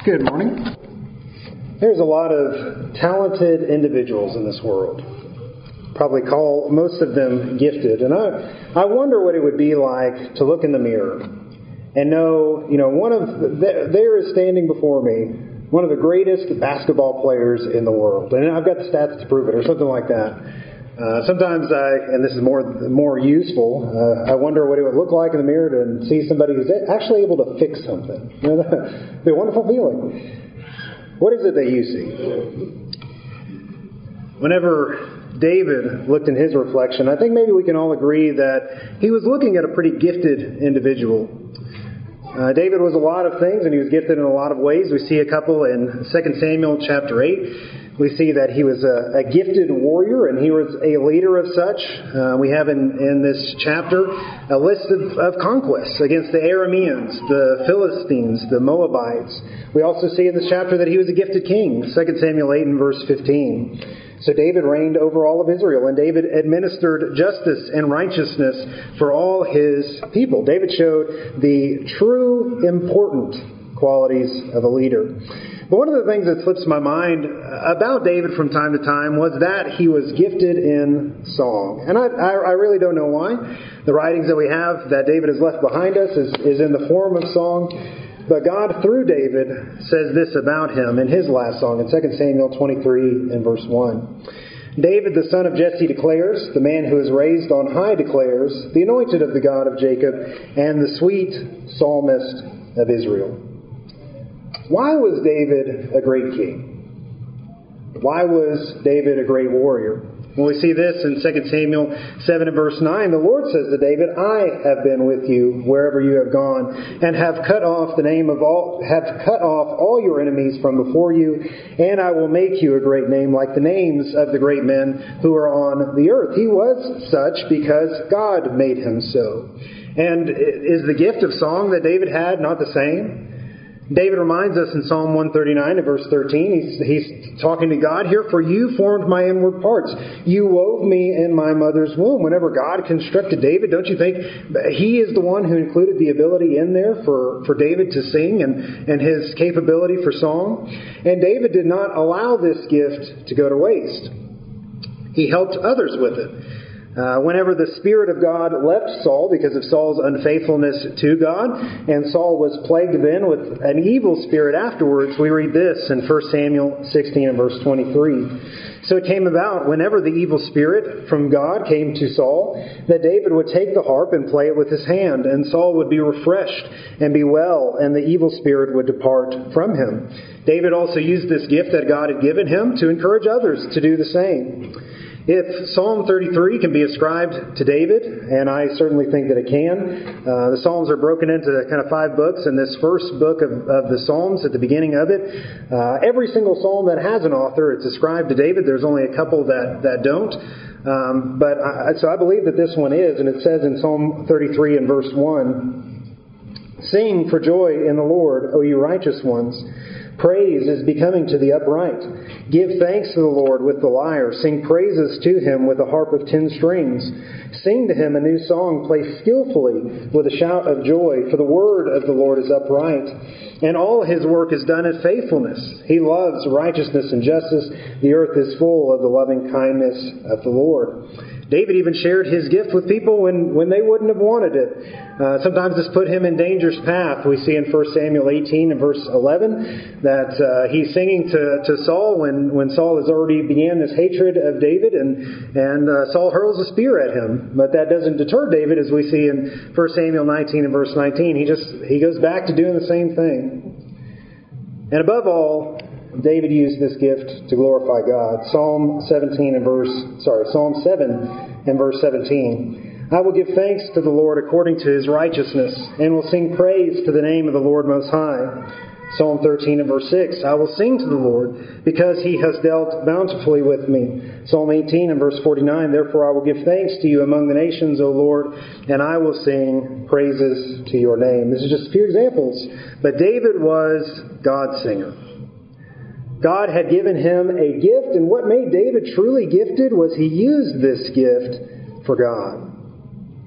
Good morning. There's a lot of talented individuals in this world. Probably call most of them gifted. And I wonder what it would be like to look in the mirror and know, there is standing before me one of the greatest basketball players in the world. And I've got the stats to prove it, or something like that. Sometimes and this is more useful, I wonder what it would look like in the mirror to see somebody who's actually able to fix something. It'd be a wonderful feeling. What is it that you see? Whenever David looked in his reflection, I think maybe we can all agree that he was looking at a pretty gifted individual. David was a lot of things, and he was gifted in a lot of ways. We see a couple in 2 Samuel chapter 8. We see that he was a gifted warrior, and he was a leader of such. We have in this chapter a list of conquests against the Arameans, the Philistines, the Moabites. We also see in this chapter that he was a gifted king, 2 Samuel 8 and verse 15. So David reigned over all of Israel, and David administered justice and righteousness for all his people. David showed the true important qualities of a leader. But one of the things that slips my mind about David from time to time was that he was gifted in song. And I really don't know why. The writings that we have that David has left behind us is in the form of song. But God, through David, says this about him in his last song in 2 Samuel 23 and verse 1. David, the son of Jesse, declares, the man who is raised on high declares, the anointed of the God of Jacob, and the sweet psalmist of Israel. Why was David a great king? Why was David a great warrior? Well, we see this in 2 Samuel 7 and verse 9. The Lord says to David, I have been with you wherever you have gone, and have cut off all your enemies from before you, and I will make you a great name like the names of the great men who are on the earth. He was such because God made him so. And is the gift of song that David had not the same? David reminds us in Psalm 139 and verse 13, he's talking to God here, for you formed my inward parts. You wove me in my mother's womb. Whenever God constructed David, don't you think he is the one who included the ability in there for David to sing and his capability for song? And David did not allow this gift to go to waste. He helped others with it. Whenever the Spirit of God left Saul because of Saul's unfaithfulness to God, and Saul was plagued then with an evil spirit afterwards, we read this in 1 Samuel 16 and verse 23. So it came about, whenever the evil spirit from God came to Saul, that David would take the harp and play it with his hand, and Saul would be refreshed and be well, and the evil spirit would depart from him. David also used this gift that God had given him to encourage others to do the same. If Psalm 33 can be ascribed to David, and I certainly think that it can, the Psalms are broken into kind of 5 books, and this first book of the Psalms at the beginning of it, every single Psalm that has an author, it's ascribed to David. There's only a couple that don't. So I believe that this one is, and it says in Psalm 33 and verse 1, Sing for joy in the Lord, O you righteous ones. Praise is becoming to the upright. Give thanks to the Lord with the lyre. Sing praises to Him with a harp of 10 strings. Sing to Him a new song. Play skillfully with a shout of joy. For the word of the Lord is upright, and all His work is done in faithfulness. He loves righteousness and justice. The earth is full of the loving kindness of the Lord. David even shared his gift with people when they wouldn't have wanted it. Sometimes this put him in dangerous path. We see in 1 Samuel 18 and verse 11 that he's singing to Saul when Saul has already began this hatred of David, and Saul hurls a spear at him. But that doesn't deter David, as we see in 1 Samuel 19 and verse 19. He goes back to doing the same thing. And above all, David used this gift to glorify God. Psalm 7 and verse 17. I will give thanks to the Lord according to His righteousness, and will sing praise to the name of the Lord Most High. Psalm 13 and verse 6. I will sing to the Lord because He has dealt bountifully with me. Psalm 18 and verse 49. Therefore I will give thanks to you among the nations, O Lord, and I will sing praises to your name. This is just a few examples. But David was God's singer. God had given him a gift, and what made David truly gifted was he used this gift for God.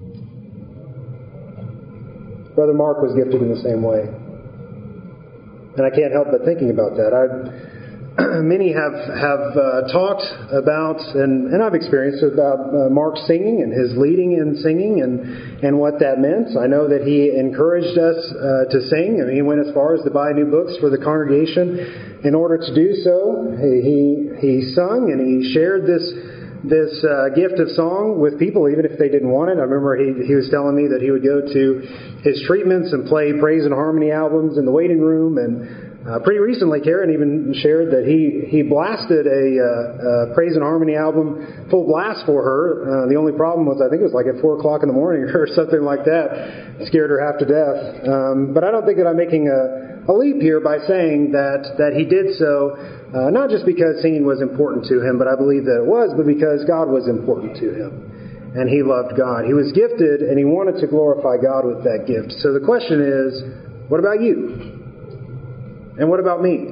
Brother Mark was gifted in the same way. And I can't help but thinking about that. Many have talked about, and I've experienced about Mark singing and his leading in singing and what that meant. I know that he encouraged us to sing. I mean, he went as far as to buy new books for the congregation in order to do so. He sung and he shared this gift of song with people, even if they didn't want it. I remember he was telling me that he would go to his treatments and play praise and harmony albums in the waiting room. And pretty recently, Karen even shared that he blasted a praise and harmony album full blast for her. The only problem was, I think it was like at 4 o'clock in the morning or something like that. It scared her half to death. But I don't think that I'm making a leap here by saying that he did so, not just because singing was important to him, but I believe that it was, but because God was important to him. And he loved God. He was gifted, and he wanted to glorify God with that gift. So the question is, what about you? And what about me?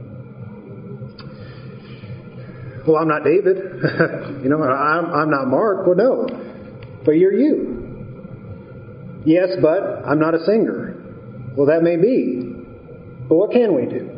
Well, I'm not David. I'm not Mark. Well, no. But you're you. Yes, but I'm not a singer. Well, that may be. But what can we do?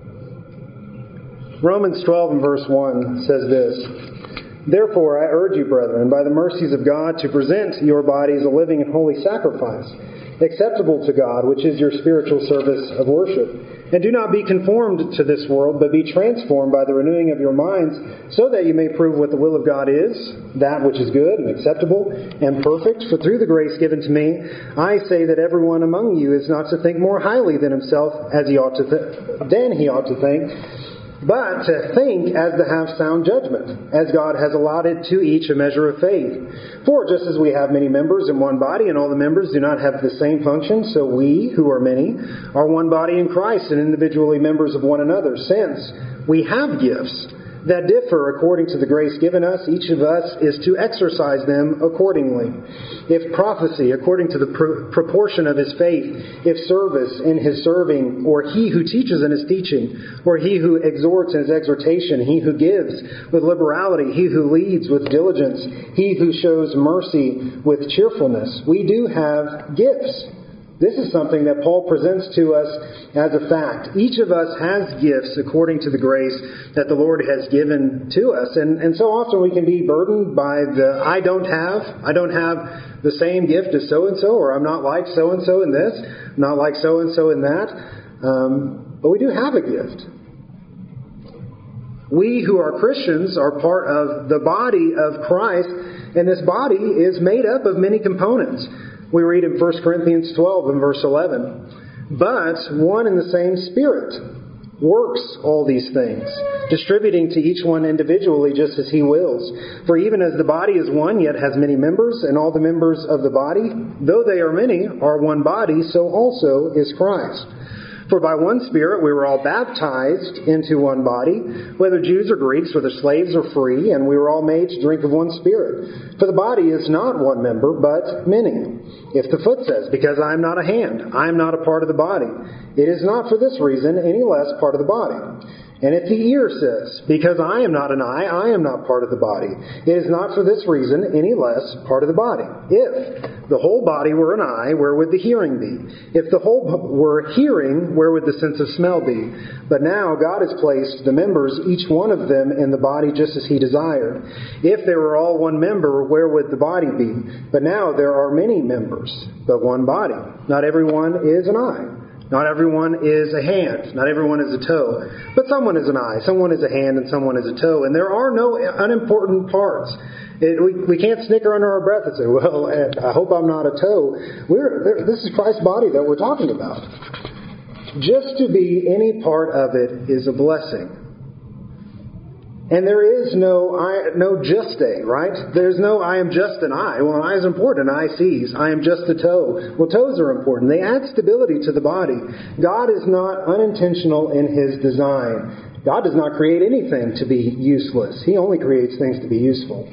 Romans 12 and verse 1 says this: Therefore, I urge you, brethren, by the mercies of God, to present your bodies a living and holy sacrifice, acceptable to God, which is your spiritual service of worship. And do not be conformed to this world, but be transformed by the renewing of your minds, so that you may prove what the will of God is, that which is good and acceptable and perfect. For through the grace given to me, I say that everyone among you is not to think more highly than himself than he ought to think, but to think as to have sound judgment, as God has allotted to each a measure of faith. For just as we have many members in one body, and all the members do not have the same function, so we, who are many, are one body in Christ, and individually members of one another. Since we have gifts that differ according to the grace given us, each of us is to exercise them accordingly. If prophecy, according to the proportion of his faith; if service, in his serving; or he who teaches in his teaching; or he who exhorts in his exhortation; he who gives with liberality; he who leads with diligence; he who shows mercy with cheerfulness. We do have gifts. This is something that Paul presents to us as a fact. Each of us has gifts according to the grace that the Lord has given to us. And so often we can be burdened by I don't have the same gift as so-and-so, or I'm not like so-and-so in this, not like so-and-so in that. But we do have a gift. We who are Christians are part of the body of Christ, and this body is made up of many components. We read in 1 Corinthians 12 and verse 11, But one and the same Spirit works all these things, distributing to each one individually just as He wills. For even as the body is one, yet has many members, and all the members of the body, though they are many, are one body, so also is Christ. For by one Spirit we were all baptized into one body, whether Jews or Greeks, whether slaves or free, and we were all made to drink of one Spirit. For the body is not one member, but many. If the foot says, Because I am not a hand, I am not a part of the body, it is not for this reason any less part of the body. And if the ear says, Because I am not an eye, I am not part of the body, it is not for this reason any less part of the body. If the whole body were an eye, where would the hearing be? If the whole were hearing, where would the sense of smell be? But now God has placed the members, each one of them, in the body just as He desired. If they were all one member, where would the body be? But now there are many members, but one body. Not everyone is an eye. Not everyone is a hand. Not everyone is a toe. But someone is an eye, someone is a hand, and someone is a toe. And there are no unimportant parts. We can't snicker under our breath and say, well, I hope I'm not a toe. This is Christ's body that we're talking about. Just to be any part of it is a blessing. And there is no just a, right? There's no I am just an eye. Well, an eye is important. An eye sees. I am just a toe. Well, toes are important. They add stability to the body. God is not unintentional in His design. God does not create anything to be useless. He only creates things to be useful.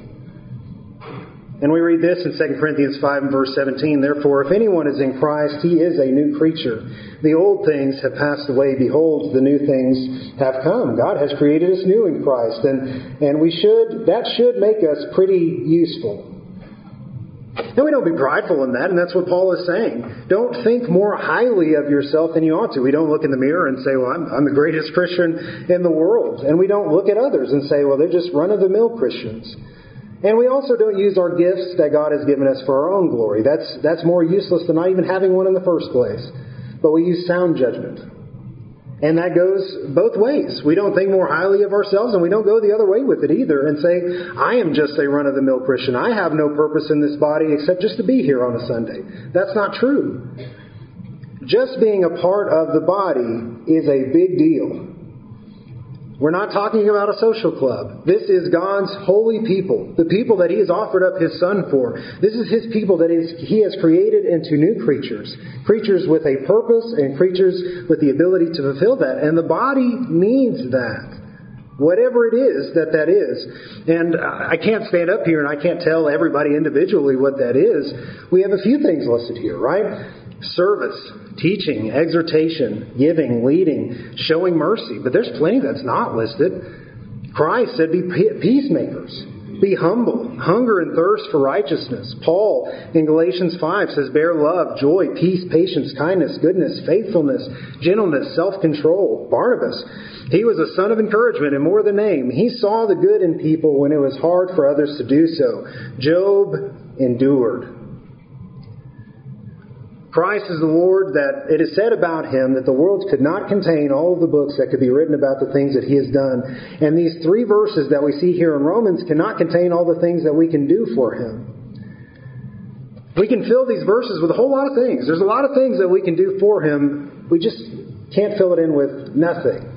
And we read this in 2 Corinthians 5 and verse 17. Therefore, if anyone is in Christ, he is a new creature. The old things have passed away. Behold, the new things have come. God has created us new in Christ. And that should make us pretty useful. And we don't be prideful in that, and that's what Paul is saying. Don't think more highly of yourself than you ought to. We don't look in the mirror and say, well, I'm the greatest Christian in the world. And we don't look at others and say, well, they're just run-of-the-mill Christians. And we also don't use our gifts that God has given us for our own glory. That's more useless than not even having one in the first place. But we use sound judgment. And that goes both ways. We don't think more highly of ourselves, and we don't go the other way with it either and say, I am just a run-of-the-mill Christian. I have no purpose in this body except just to be here on a Sunday. That's not true. Just being a part of the body is a big deal. We're not talking about a social club. This is God's holy people, the people that He has offered up His Son for. This is His people that He has created into new creatures. Creatures with a purpose and creatures with the ability to fulfill that. And the body needs that. Whatever it is that is. And I can't stand up here and I can't tell everybody individually what that is. We have a few things listed here, right? Service, teaching, exhortation, giving, leading, showing mercy. But there's plenty that's not listed. Christ said, be peacemakers. Be humble. Hunger and thirst for righteousness. Paul in Galatians 5 says, bear love, joy, peace, patience, kindness, goodness, faithfulness, gentleness, self-control. Barnabas, he was a son of encouragement and more than name. He saw the good in people when it was hard for others to do so. Job endured. Christ is the Lord that it is said about Him that the world could not contain all of the books that could be written about the things that He has done. And these 3 verses that we see here in Romans cannot contain all the things that we can do for Him. We can fill these verses with a whole lot of things. There's a lot of things that we can do for Him. We just can't fill it in with nothing.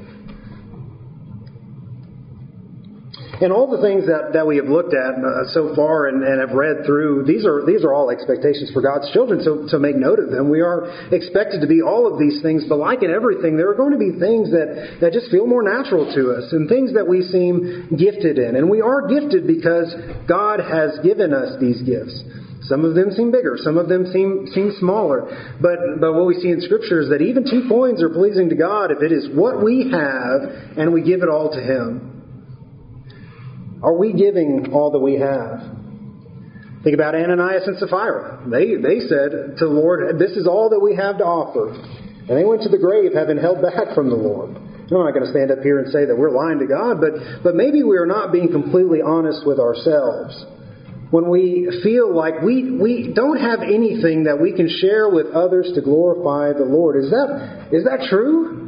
And all the things that we have looked at so far and have read through, these are all expectations for God's children, so make note of them. We are expected to be all of these things, but like in everything, there are going to be things that just feel more natural to us and things that we seem gifted in. And we are gifted because God has given us these gifts. Some of them seem bigger, some of them seem smaller. But what we see in Scripture is that even 2 coins are pleasing to God if it is what we have and we give it all to Him. Are we giving all that we have? Think about Ananias and Sapphira. They said to the Lord, this is all that we have to offer. And they went to the grave having held back from the Lord. I'm not going to stand up here and say that we're lying to God, but maybe we are not being completely honest with ourselves. When we feel like we don't have anything that we can share with others to glorify the Lord. Is that true?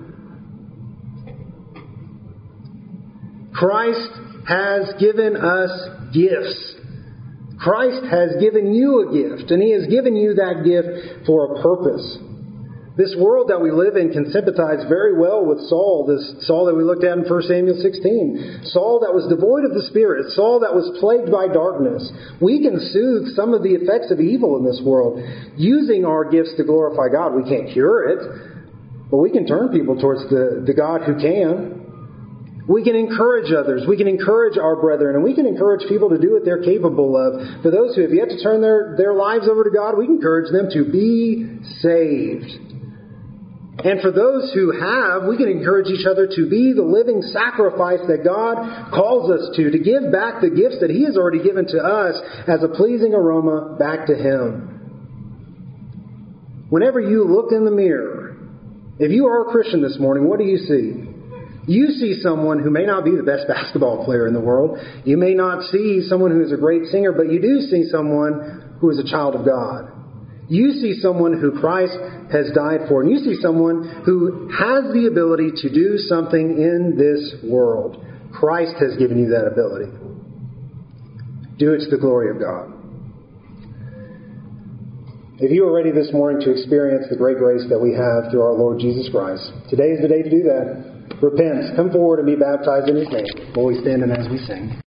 Christ has given us gifts. Christ has given you a gift, and He has given you that gift for a purpose. This world that we live in can sympathize very well with Saul, this Saul that we looked at in 1 Samuel 16. Saul that was devoid of the Spirit, Saul that was plagued by darkness. We can soothe some of the effects of evil in this world using our gifts to glorify God. We can't cure it, but we can turn people towards the God who can. We can encourage others. We can encourage our brethren. And we can encourage people to do what they're capable of. For those who have yet to turn their lives over to God, we can encourage them to be saved. And for those who have, we can encourage each other to be the living sacrifice that God calls us to give back the gifts that He has already given to us as a pleasing aroma back to Him. Whenever you look in the mirror, if you are a Christian this morning, what do you see? You see someone who may not be the best basketball player in the world. You may not see someone who is a great singer, but you do see someone who is a child of God. You see someone who Christ has died for. And you see someone who has the ability to do something in this world. Christ has given you that ability. Do it to the glory of God. If you are ready this morning to experience the great grace that we have through our Lord Jesus Christ, today is the day to do that. Repent, come forward and be baptized in His name while we stand and as we sing.